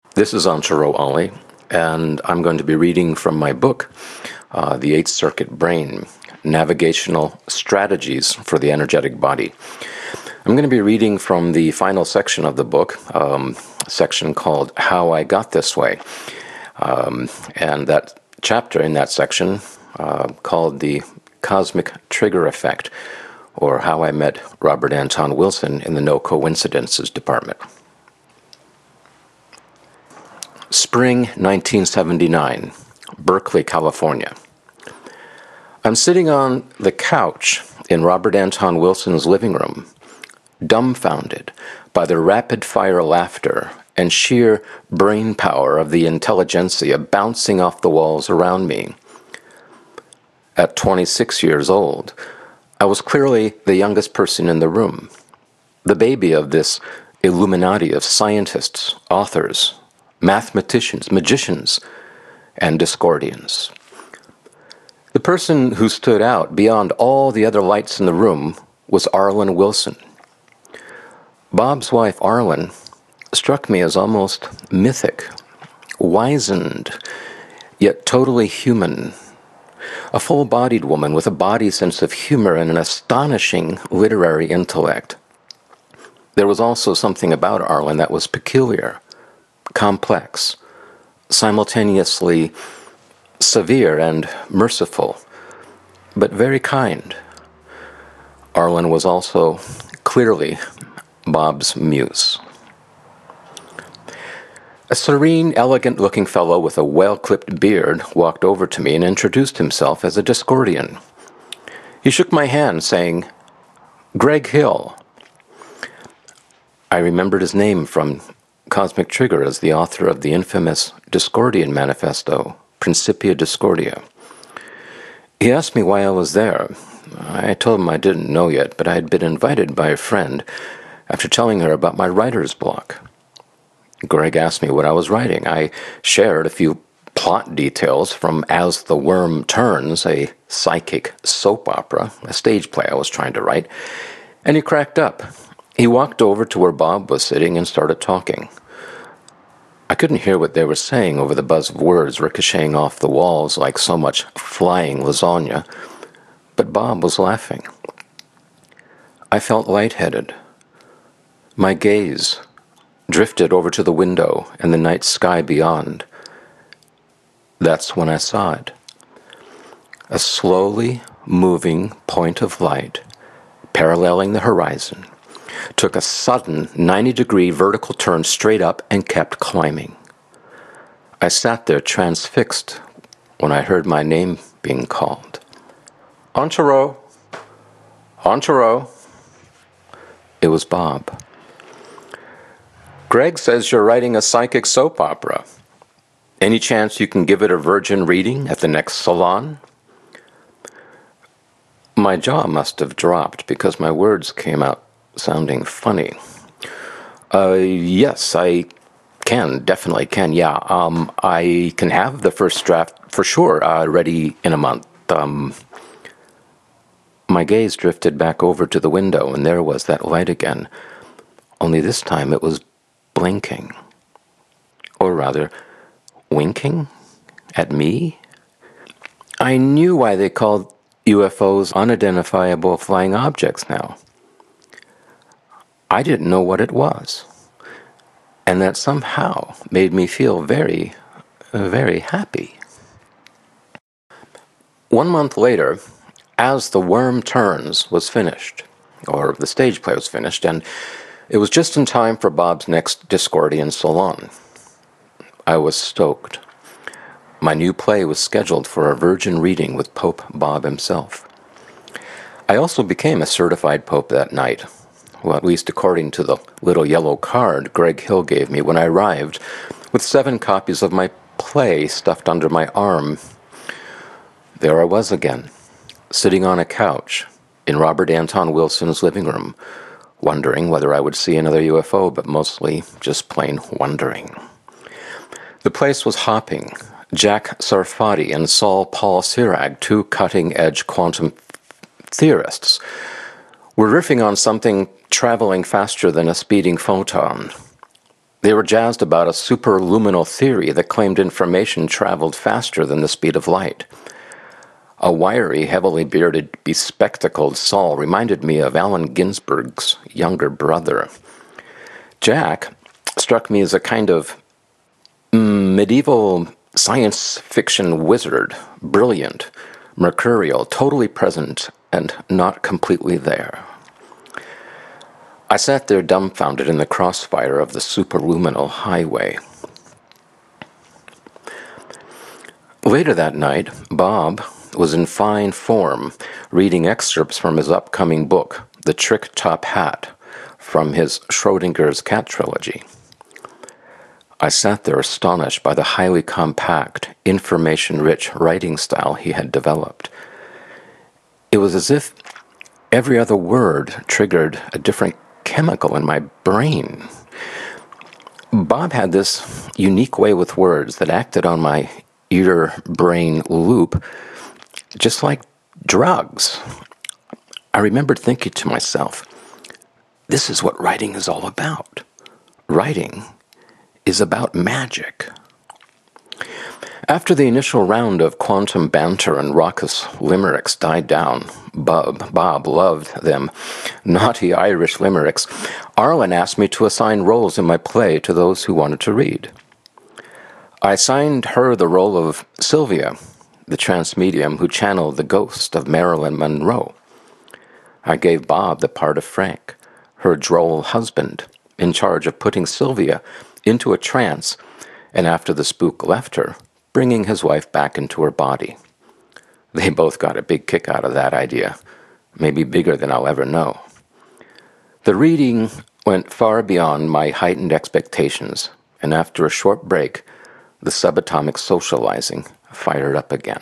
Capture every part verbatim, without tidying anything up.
This is Ansharo Ali, and I'm going to be reading from my book, uh, The Eighth Circuit Brain, Navigational Strategies for the Energetic Body. I'm going to be reading from the final section of the book, um, a section called How I Got This Way. Um, and that chapter in that section uh, called The Cosmic Trigger Effect, or How I Met Robert Anton Wilson in the No Coincidences Department. Spring nineteen seventy-nine, Berkeley, California. I'm sitting on the couch in Robert Anton Wilson's living room, dumbfounded by the rapid-fire laughter and sheer brain power of the intelligentsia bouncing off the walls around me. At twenty-six years old, I was clearly the youngest person in the room, the baby of this Illuminati of scientists, authors, mathematicians, magicians, and Discordians. The person who stood out beyond all the other lights in the room was Arlen Wilson. Bob's wife, Arlen, struck me as almost mythic, wizened, yet totally human. A full-bodied woman with a body sense of humor and an astonishing literary intellect. There was also something about Arlen that was peculiar, complex, simultaneously severe and merciful, but very kind. Arlen was also clearly Bob's muse. A serene, elegant-looking fellow with a well-clipped beard walked over to me and introduced himself as a Discordian. He shook my hand, saying, "Greg Hill." I remembered his name from Cosmic Trigger as the author of the infamous Discordian Manifesto, Principia Discordia. He asked me why I was there. I told him I didn't know yet, but I had been invited by a friend after telling her about my writer's block. Greg asked me what I was writing. I shared a few plot details from As the Worm Turns, a psychic soap opera, a stage play I was trying to write, and he cracked up. He walked over to where Bob was sitting and started talking. I couldn't hear what they were saying over the buzz of words ricocheting off the walls like so much flying lasagna, but Bob was laughing. I felt lightheaded. My gaze drifted over to the window and the night sky beyond. That's when I saw it. A slowly moving point of light, paralleling the horizon, took a sudden ninety-degree vertical turn straight up and kept climbing. I sat there transfixed when I heard my name being called. "Ansharo! Ansharo!" It was Bob. "Greg says you're writing a psychic soap opera. Any chance you can give it a virgin reading at the next salon?" My jaw must have dropped because my words came out sounding funny. Uh, yes, I can, definitely can, yeah. Um, I can have the first draft for sure, uh, ready in a month. Um, my gaze drifted back over to the window, and there was that light again. Only this time it was blinking. Or rather, winking at me? I knew why they called U F Os unidentifiable flying objects now. I didn't know what it was, and that somehow made me feel very, very happy. One month later, As the Worm Turns was finished, or the stage play was finished, and it was just in time for Bob's next Discordian salon. I was stoked. My new play was scheduled for a virgin reading with Pope Bob himself. I also became a certified pope that night. Well, at least according to the little yellow card Greg Hill gave me when I arrived, with seven copies of my play stuffed under my arm. There I was again, sitting on a couch in Robert Anton Wilson's living room, wondering whether I would see another U F O, but mostly just plain wondering. The place was hopping. Jack Sarfati and Saul Paul Sirag, two cutting-edge quantum theorists, were riffing on something traveling faster than a speeding photon. They were jazzed about a superluminal theory that claimed information traveled faster than the speed of light. A wiry, heavily bearded, bespectacled Saul reminded me of Allen Ginsberg's younger brother. Jack struck me as a kind of mm, medieval science fiction wizard, brilliant, mercurial, totally present, and not completely there. I sat there dumbfounded in the crossfire of the superluminal highway. Later that night, Bob was in fine form, reading excerpts from his upcoming book, The Trick Top Hat, from his Schrodinger's Cat Trilogy. I sat there astonished by the highly compact, information-rich writing style he had developed. It was as if every other word triggered a different chemical in my brain. Bob had this unique way with words that acted on my ear-brain loop just like drugs. I remembered thinking to myself, this is what writing is all about. Writing is about magic. After the initial round of quantum banter and raucous limericks died down, Bob, Bob loved them, naughty Irish limericks, Arlen asked me to assign roles in my play to those who wanted to read. I assigned her the role of Sylvia, the trance medium who channeled the ghost of Marilyn Monroe. I gave Bob the part of Frank, her droll husband, in charge of putting Sylvia into a trance, and after the spook left her, bringing his wife back into her body. They both got a big kick out of that idea, maybe bigger than I'll ever know. The reading went far beyond my heightened expectations, and after a short break, the subatomic socializing fired up again.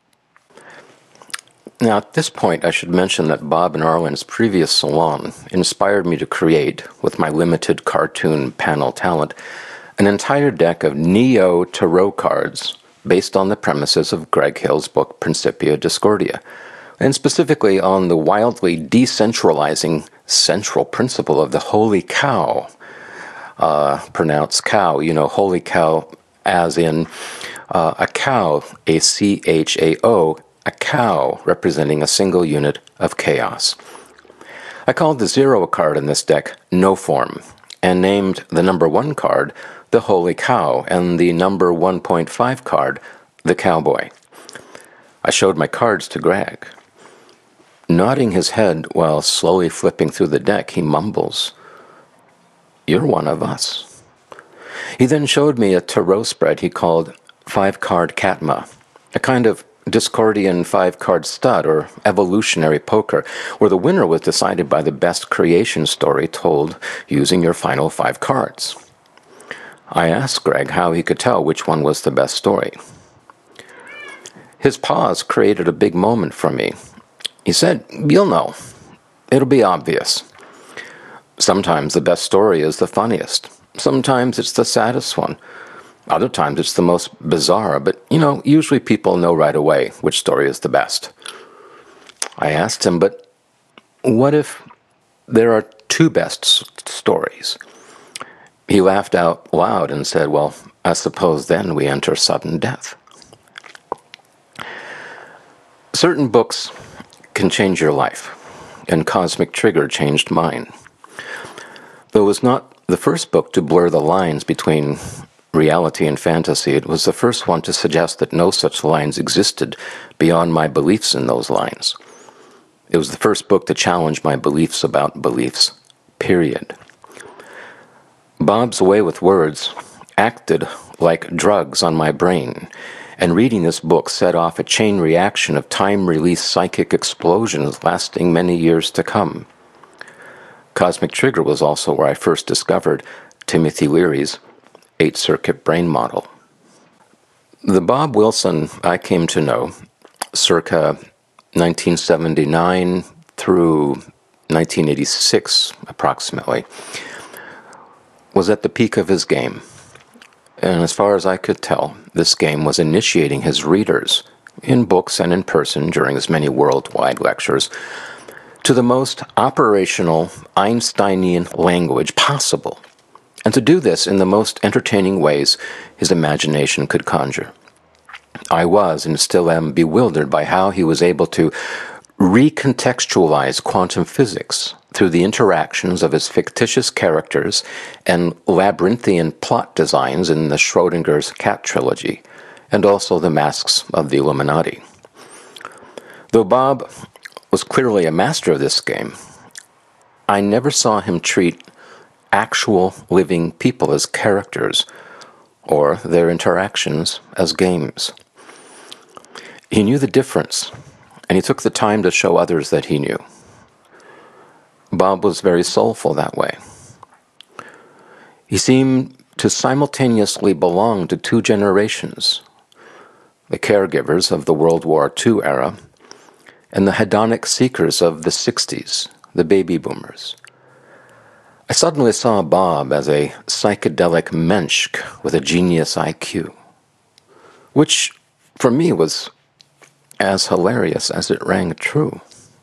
Now, at this point, I should mention that Bob and Arlen's previous salon inspired me to create, with my limited cartoon panel talent, an entire deck of Neo Tarot cards based on the premises of Greg Hill's book Principia Discordia, and specifically on the wildly decentralizing central principle of the holy cow. Uh, pronounced cow, you know, holy cow as in uh, a cow, a C H A O, a cow representing a single unit of chaos. I called the zero card in this deck No Form, and named the number one card the Holy Cow, and the number one point five card the Cowboy. I showed my cards to Greg. Nodding his head while slowly flipping through the deck, he mumbles, "You're one of us." He then showed me a tarot spread he called Five-Card Katma, a kind of Discordian five-card stud or evolutionary poker, where the winner was decided by the best creation story told using your final five cards. I asked Greg how he could tell which one was the best story. His pause created a big moment for me. He said, "You'll know. It'll be obvious. Sometimes the best story is the funniest. Sometimes it's the saddest one. Other times it's the most bizarre, but, you know, usually people know right away which story is the best." I asked him, but what if there are two best s- stories? He laughed out loud and said, "Well, I suppose then we enter sudden death." Certain books can change your life, and Cosmic Trigger changed mine. Though it was not the first book to blur the lines between reality and fantasy, it was the first one to suggest that no such lines existed beyond my beliefs in those lines. It was the first book to challenge my beliefs about beliefs, period. Bob's way with words acted like drugs on my brain, and reading this book set off a chain reaction of time-release psychic explosions lasting many years to come. Cosmic Trigger was also where I first discovered Timothy Leary's eight-circuit brain model. The Bob Wilson I came to know, circa nineteen seventy-nine through nineteen eighty-six approximately, was at the peak of his game. And as far as I could tell, this game was initiating his readers, in books and in person during his many worldwide lectures, to the most operational Einsteinian language possible, and to do this in the most entertaining ways his imagination could conjure. I was, and still am, bewildered by how he was able to recontextualize quantum physics through the interactions of his fictitious characters and labyrinthian plot designs in the Schrodinger's cat trilogy, and also the masks of the Illuminati. Though Bob was clearly a master of this game, I never saw him treat actual living people as characters or their interactions as games. He knew the difference, and he took the time to show others that he knew. Bob was very soulful that way. He seemed to simultaneously belong to two generations, the caregivers of the World War Two era and the hedonic seekers of the sixties, the baby boomers. I suddenly saw Bob as a psychedelic mensch with a genius I Q, which for me was as hilarious as it rang true.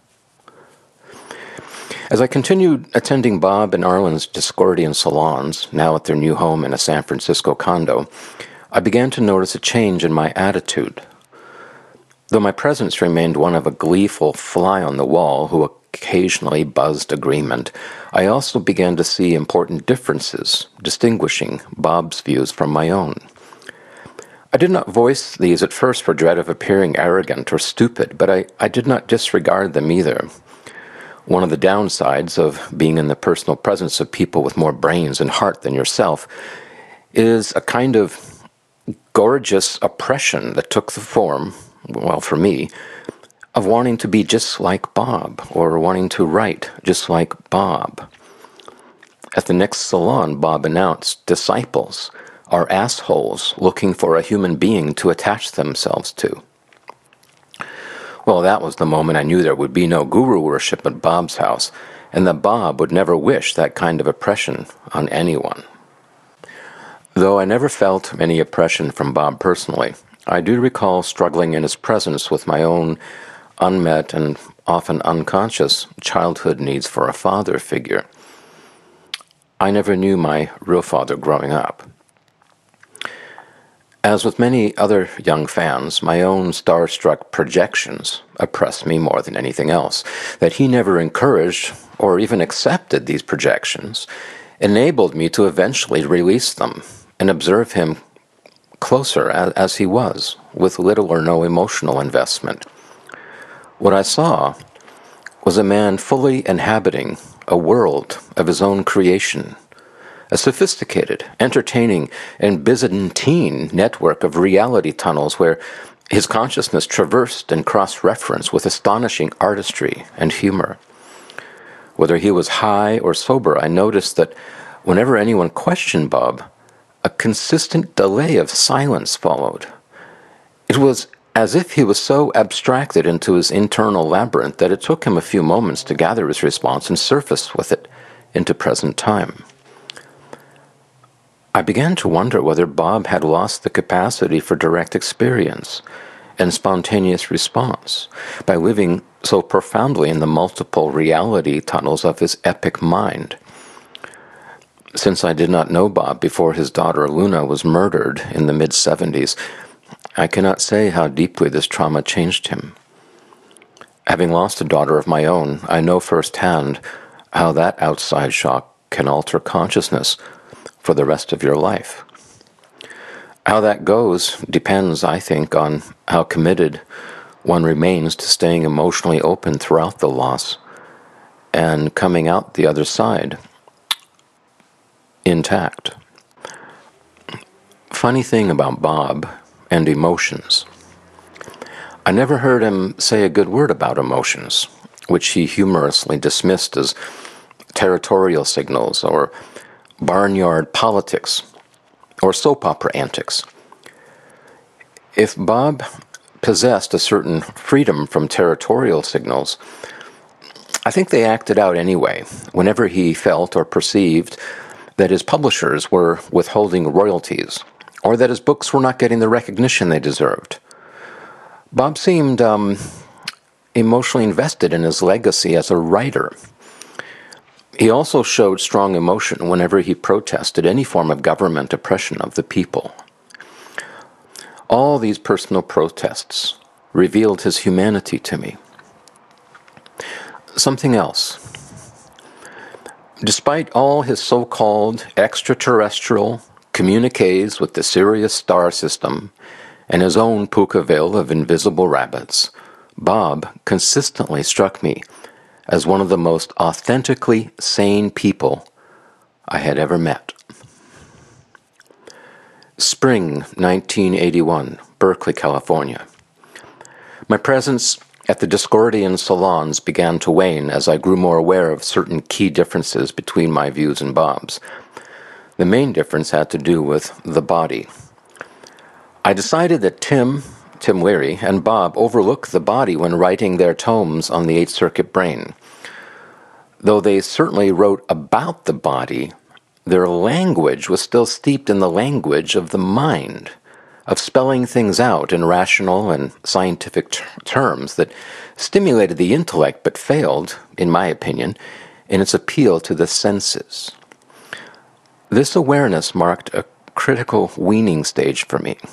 As I continued attending Bob and Arlen's Discordian salons, now at their new home in a San Francisco condo, I began to notice a change in my attitude. Though my presence remained one of a gleeful fly on the wall who occasionally buzzed agreement, I also began to see important differences, distinguishing Bob's views from my own. I did not voice these at first for dread of appearing arrogant or stupid, but I, I did not disregard them either. One of the downsides of being in the personal presence of people with more brains and heart than yourself is a kind of gorgeous oppression that took the form, well, for me, of wanting to be just like Bob, or wanting to write just like Bob. At the next salon, Bob announced, "Disciples are assholes looking for a human being to attach themselves to." Well, that was the moment I knew there would be no guru worship at Bob's house, and that Bob would never wish that kind of oppression on anyone. Though I never felt any oppression from Bob personally, I do recall struggling in his presence with my own unmet and often unconscious childhood needs for a father figure. I never knew my real father growing up. As with many other young fans, my own starstruck projections oppressed me more than anything else. That he never encouraged or even accepted these projections enabled me to eventually release them and observe him closer as, as he was, with little or no emotional investment. What I saw was a man fully inhabiting a world of his own creation, a sophisticated, entertaining, and Byzantine network of reality tunnels where his consciousness traversed and cross-referenced with astonishing artistry and humor. Whether he was high or sober, I noticed that whenever anyone questioned Bob, a consistent delay of silence followed. It was as if he was so abstracted into his internal labyrinth that it took him a few moments to gather his response and surface with it into present time. I began to wonder whether Bob had lost the capacity for direct experience and spontaneous response by living so profoundly in the multiple reality tunnels of his epic mind. Since I did not know Bob before his daughter Luna was murdered in the mid-seventies, I cannot say how deeply this trauma changed him. Having lost a daughter of my own, I know firsthand how that outside shock can alter consciousness for the rest of your life. How that goes depends, I think, on how committed one remains to staying emotionally open throughout the loss and coming out the other side intact. Funny thing about Bob and emotions. I never heard him say a good word about emotions, which he humorously dismissed as territorial signals or barnyard politics, or soap opera antics. If Bob possessed a certain freedom from territorial signals, I think they acted out anyway, whenever he felt or perceived that his publishers were withholding royalties, or that his books were not getting the recognition they deserved. Bob seemed um, emotionally invested in his legacy as a writer. He also showed strong emotion whenever he protested any form of government oppression of the people. All these personal protests revealed his humanity to me. Something else. Despite all his so-called extraterrestrial communiques with the Sirius star system and his own Pukaville of invisible rabbits, Bob consistently struck me as one of the most authentically sane people I had ever met. Spring nineteen eighty-one, Berkeley, California. My presence at the Discordian salons began to wane as I grew more aware of certain key differences between my views and Bob's. The main difference had to do with the body. I decided that Tim, Tim Leary, and Bob overlooked the body when writing their tomes on the Eighth Circuit brain. Though they certainly wrote about the body, their language was still steeped in the language of the mind, of spelling things out in rational and scientific ter- terms that stimulated the intellect but failed, in my opinion, in its appeal to the senses. This awareness marked a critical weaning stage for me.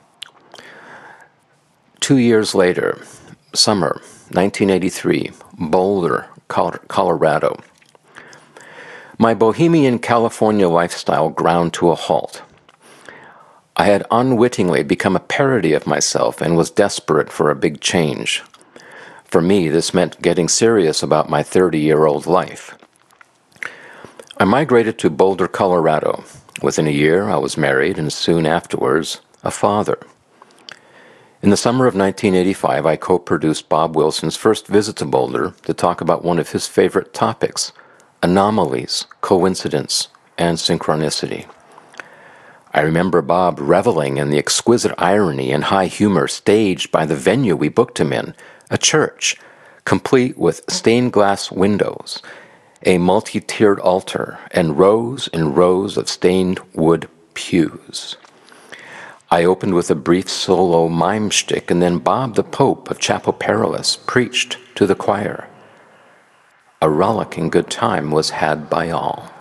Two years later, summer nineteen eighty-three, Boulder, Colorado. My bohemian California lifestyle ground to a halt. I had unwittingly become a parody of myself and was desperate for a big change. For me, this meant getting serious about my thirty-year-old life. I migrated to Boulder, Colorado. Within a year, I was married and soon afterwards, a father. In the summer of nineteen eighty-five, I co-produced Bob Wilson's first visit to Boulder to talk about one of his favorite topics, anomalies, coincidence, and synchronicity. I remember Bob reveling in the exquisite irony and high humor staged by the venue we booked him in, a church, complete with stained glass windows, a multi-tiered altar, and rows and rows of stained wood pews. I opened with a brief solo mime shtick, and then Bob the Pope of Chapel Perilous preached to the choir. A rollicking good time was had by all.